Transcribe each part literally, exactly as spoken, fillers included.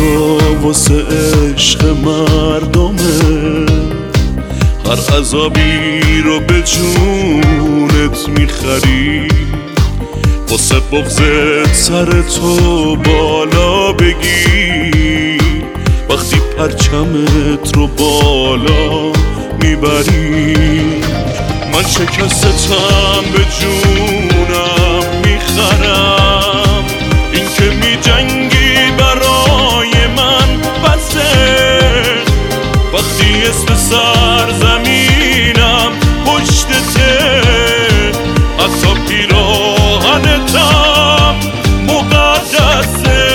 واسه عشق مردمه، هر عذابی رو به جونت میخری، واسه بغضت سر تو بالا بگی، وقتی پرچمت رو بالا میبری. من شکستم به جونم میخرم، این که میجنگی برای من بسه، وقتی اسم سرزمینم پشتته، حتی پیراهنتم مقدسه.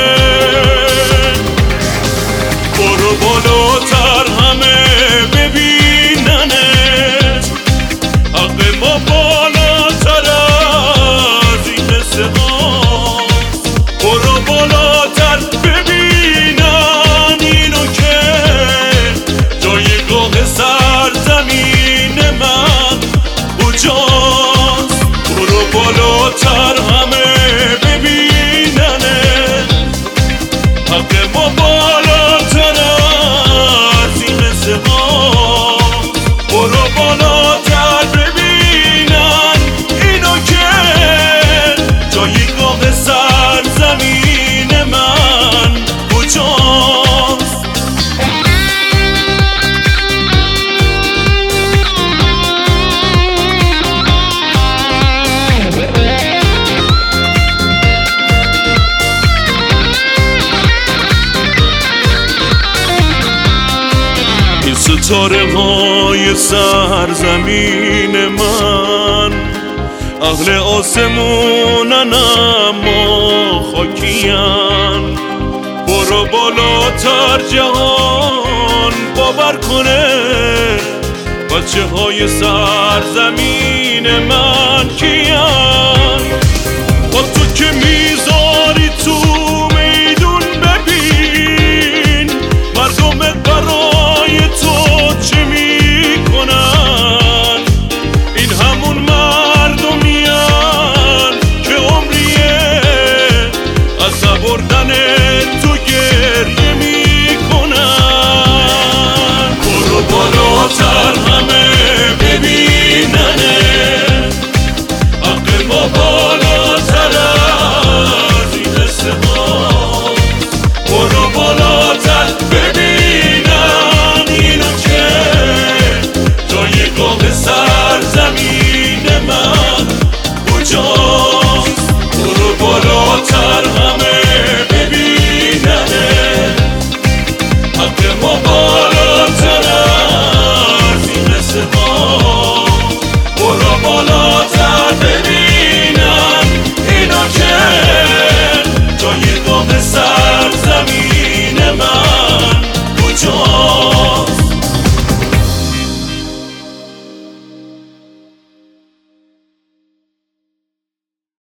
برو بالاتر همه ببیننت، حق ما بالاتر از این قصه هاست. برو بالاتر ببینن اینو که جایگاه سرزمین من کجاست. برو بالاتر همه ببیننت، حق ما بالاتر از این قصه هاست. برو بالاتر ببینن اینو که جایگاه سرزمین من کجاست. ستاره های سرزمین من اهل آسمونن اما خاکین. برو بالاتر جهان باور کنه، بچه های سرزمین من کیان. با تو که میذاری تو میدون ببین، مردمت برای تو چه میکنن. این همون مردمیان که عمریه از نبردن تو گریه میکنن. برو بالاتر همه ببیننه، حق ما بالاتر از این قصه هاست. برو بالاتر ببینن اینو که جایگاه سرزمین من کجاست. برو بالاتر همه ببیننه، حق ما بالاتر از این قصه هاست. برو بالاتر ببینن اینو که جایگاه سرزمین من کجاست.